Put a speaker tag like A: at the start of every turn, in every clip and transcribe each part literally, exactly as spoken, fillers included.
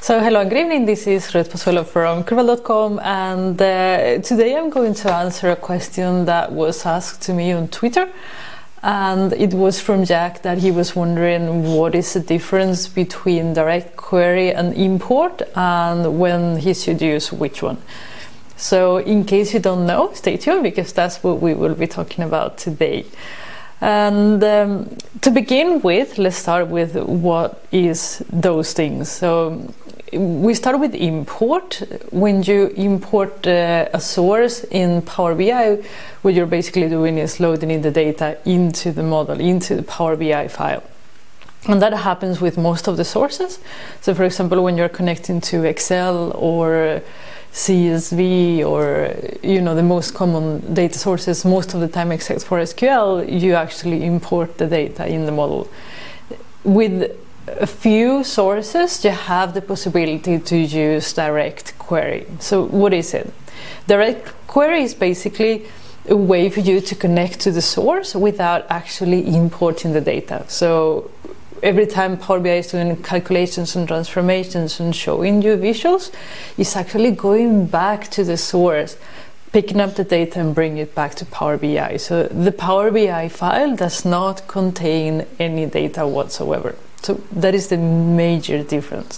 A: So hello and good evening, this is Ruth Pozuelo from Curval dot com, and uh, today I'm going to answer a question that was asked to me on Twitter, and it was from Jack, that he was wondering what is the difference between direct query and import and when he should use which one. So in case you don't know, stay tuned because that's what we will be talking about today. And um, to begin with, let's start with what is those things. So we start with import. When you import uh, a source in Power B I, what you're basically doing is loading in the data into the model, into the Power B I file. And that happens with most of the sources. So for example, when you're connecting to Excel or C S V or you know the most common data sources, most of the time except for S Q L, you actually import the data in the model. With a few sources, you have the possibility to use direct query. So what is it? Direct query is basically a way for you to connect to the source without actually importing the data. So every time Power B I is doing calculations and transformations and showing you visuals, it's actually going back to the source, picking up the data and bring it back to Power B I. So the Power B I file does not contain any data whatsoever. So that is the major difference.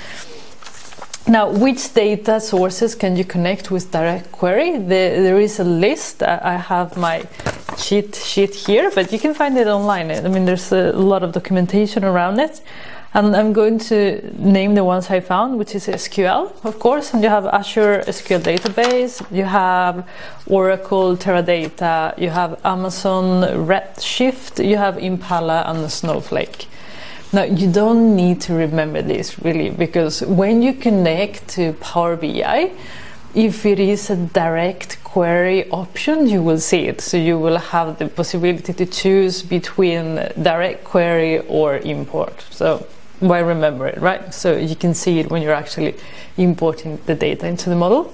A: Now, which data sources can you connect with direct query? The, there is a list. I have my cheat sheet here, but you can find it online. I mean, there's a lot of documentation around it. And I'm going to name the ones I found, which is S Q L, of course. And you have Azure S Q L Database, you have Oracle Teradata, you have Amazon Redshift, you have Impala and Snowflake. Now, you don't need to remember this really, because when you connect to Power B I, if it is a direct query option, you will see it. So you will have the possibility to choose between direct query or import. So why remember it, right? So you can see it when you're actually importing the data into the model.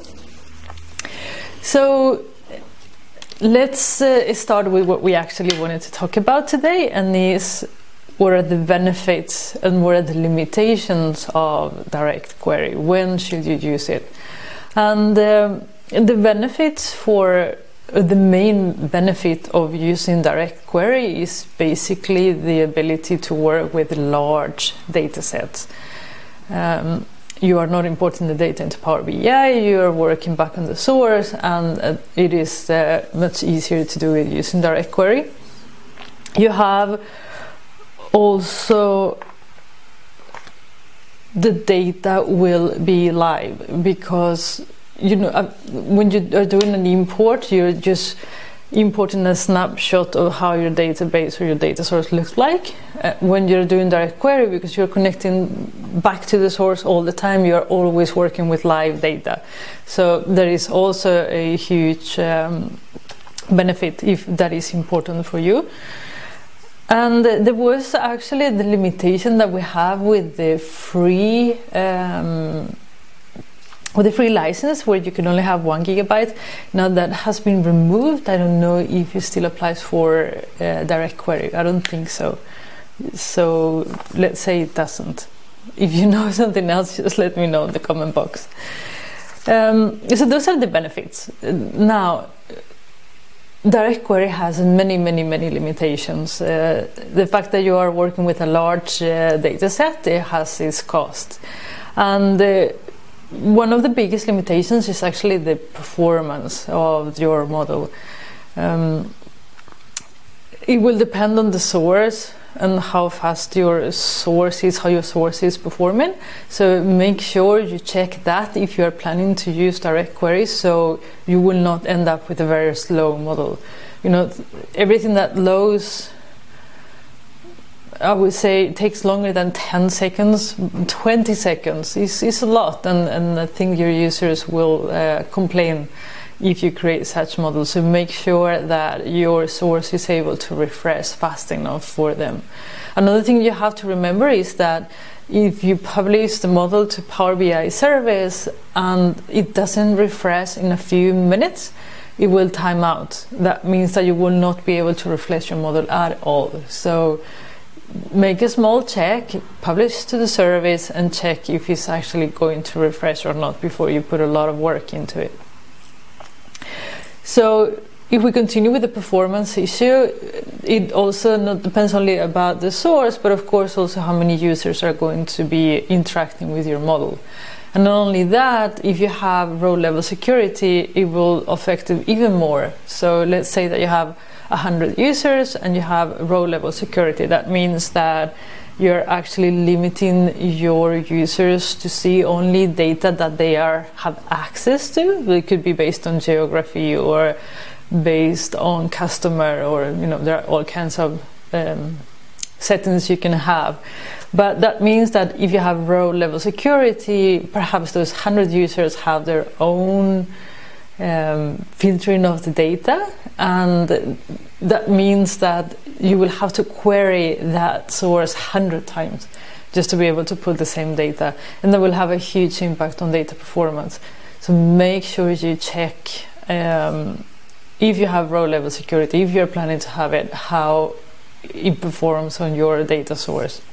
A: So let's uh, start with what we actually wanted to talk about today, and is what are the benefits and what are the limitations of direct query? When should you use it? And um, the benefits for uh, the main benefit of using direct query is basically the ability to work with large data sets. Um, you are not importing the data into Power B I, you are working back on the source, and uh, it is uh, much easier to do it using direct query. You have also the data will be live, because you know uh, when you are doing an import, you're just importing a snapshot of how your database or your data source looks like. Uh, when you're doing direct query, because you're connecting back to the source all the time, you're always working with live data. So there is also a huge um, benefit if that is important for you. And there was actually the limitation that we have with the free um, with the free license, where you can only have one gigabyte. Now that has been removed. I don't know if it still applies for uh, direct query. I don't think so. So let's say it doesn't. If you know something else, just let me know in the comment box. Um, so those are the benefits. Now, direct query has many, many, many limitations. Uh, the fact that you are working with a large uh, data set, it has its cost. And uh, one of the biggest limitations is actually the performance of your model. Um, it will depend on the source and how fast your source is, how your source is performing. So make sure you check that if you are planning to use direct query, so you will not end up with a very slow model. You know, everything that loads, I would say, it takes longer than ten seconds, twenty seconds is, is a lot, and, and I think your users will uh, complain if you create such models. So make sure that your source is able to refresh fast enough for them. Another thing you have to remember is that if you publish the model to Power B I service and it doesn't refresh in a few minutes, it will time out. That means that you will not be able to refresh your model at all. So make a small check, publish to the service, and check if it's actually going to refresh or not before you put a lot of work into it. So if we continue with the performance issue, it also not depends only about the source, but of course also how many users are going to be interacting with your model. And not only that, if you have row level security, it will affect it even more. So let's say that you have one hundred users and you have row level security. That means that you're actually limiting your users to see only data that they are have access to. It could be based on geography or based on customer, or you know, there are all kinds of um, settings you can have. But that means that if you have row level security, perhaps those one hundred users have their own um, filtering of the data, and that means that you will have to query that source one hundred times just to be able to put the same data, and that will have a huge impact on data performance. So make sure you check um, if you have row level security, if you're planning to have it, how it performs on your data source.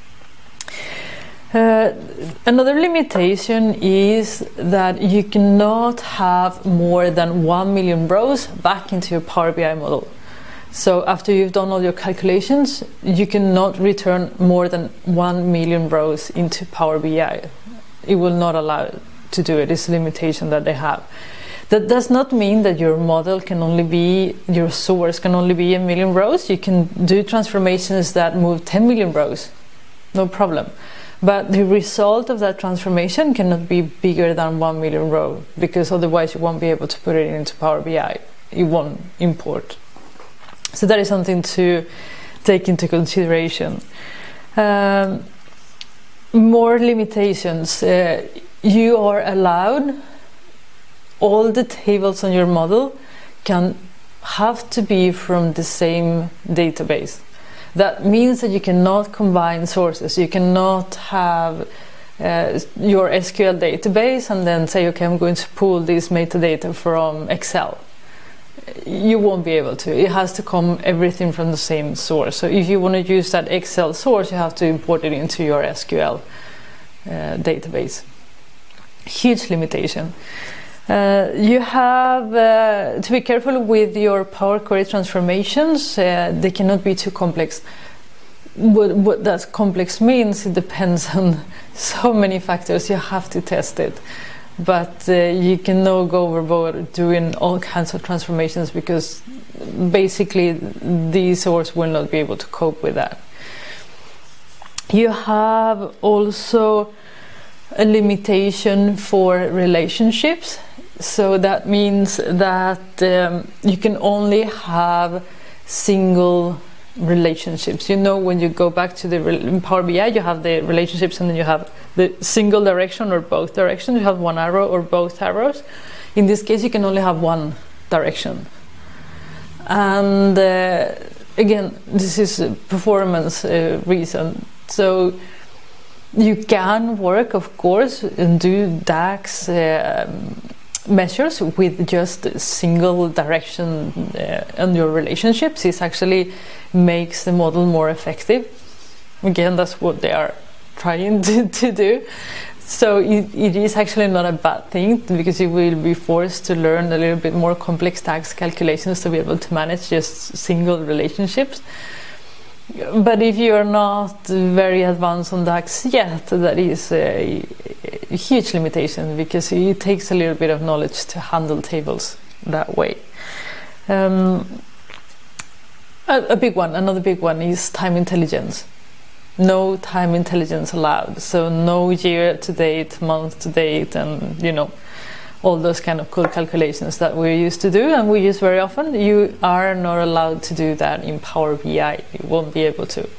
A: Uh, another limitation is that you cannot have more than one million rows back into your Power B I model. So after you've done all your calculations, you cannot return more than one million rows into Power B I. It will not allow it to do it. It's a limitation that they have. That does not mean that your model can only be, your source can only be a million rows. You can do transformations that move ten million rows, no problem. But the result of that transformation cannot be bigger than one million row, because otherwise you won't be able to put it into Power B I. It won't import. So that is something to take into consideration. Um, more limitations. Uh, you are allowed, all the tables on your model can have to be from the same database. That means that you cannot combine sources. You cannot have uh, your S Q L database and then say, okay, I'm going to pull this metadata from Excel. You won't be able to. It has to come everything from the same source. So if you want to use that Excel source, you have to import it into your S Q L uh, database. Huge limitation. Uh, you have uh, to be careful with your Power Query transformations. Uh, they cannot be too complex. What, what that complex means, it depends on so many factors. You have to test it. But uh, you cannot go overboard doing all kinds of transformations, because basically the source will not be able to cope with that. You have also a limitation for relationships. So that means that um, you can only have single relationships. You know, when you go back to the in Power B I, you have the relationships, and then you have the single direction or both directions. You have one arrow or both arrows. In this case, you can only have one direction. And uh, again, this is a performance uh, reason. So you can work, of course, and do DAX uh, measures with just single direction uh, on your relationships. It actually makes the model more effective. Again, that's what they are trying to, to do. So it, it is actually not a bad thing, because you will be forced to learn a little bit more complex DAX calculations to be able to manage just single relationships. But if you are not very advanced on DAX yet, that is a, a huge limitation, because it takes a little bit of knowledge to handle tables that way. Um, a, a big one, another big one is time intelligence. No time intelligence allowed. So no year to date, month to date, and you know, all those kind of cool calculations that we used to do and we use very often. You are not allowed to do that in Power B I. You won't be able to.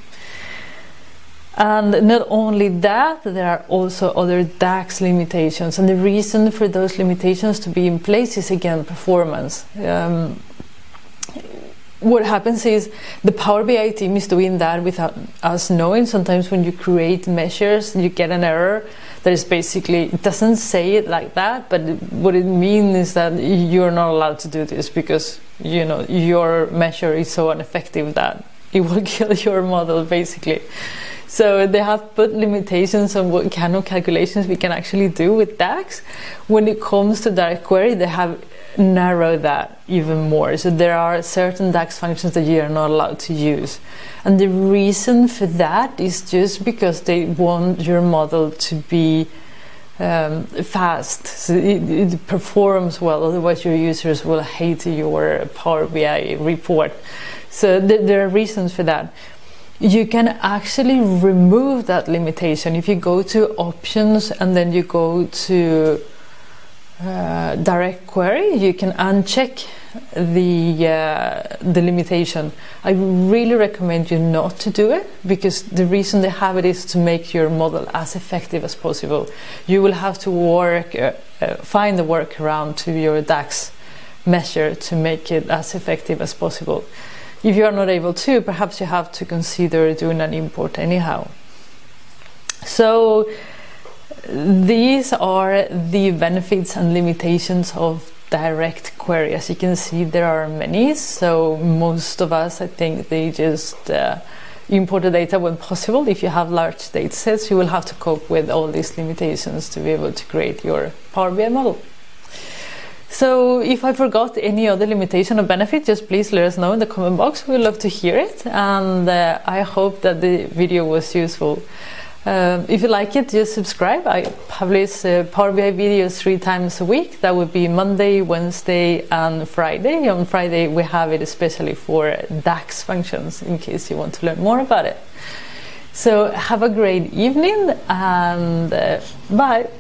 A: And not only that, there are also other DAX limitations, and the reason for those limitations to be in place is, again, performance. Um, what happens is the Power B I team is doing that without us knowing. Sometimes when you create measures, you get an error that is basically, it doesn't say it like that, but what it means is that you're not allowed to do this, because you know your measure is so ineffective that it will kill your model basically. So they have put limitations on what kind of calculations we can actually do with DAX. When it comes to direct query, they have narrowed that even more. So there are certain DAX functions that you are not allowed to use. And the reason for that is just because they want your model to be um, fast, so it, it performs well, otherwise your users will hate your Power B I report. So th there are reasons for that. You can actually remove that limitation if you go to options and then you go to uh, direct query. You can uncheck the uh, the limitation. I really recommend you not to do it, because the reason they have it is to make your model as effective as possible. You will have to work uh, uh, find the workaround to your DAX measure to make it as effective as possible. If you are not able to, perhaps you have to consider doing an import anyhow. So these are the benefits and limitations of direct query. As you can see, there are many. So most of us, I think, they just uh, import the data when possible. If you have large data sets, you will have to cope with all these limitations to be able to create your Power B I model. So if I forgot any other limitation or benefit, just please let us know in the comment box. We'd love to hear it, and uh, I hope that the video was useful. Uh, if you like it, just subscribe. I publish uh, Power B I videos three times a week. That would be Monday, Wednesday and Friday. On Friday we have it especially for DAX functions, in case you want to learn more about it. So have a great evening, and uh, bye!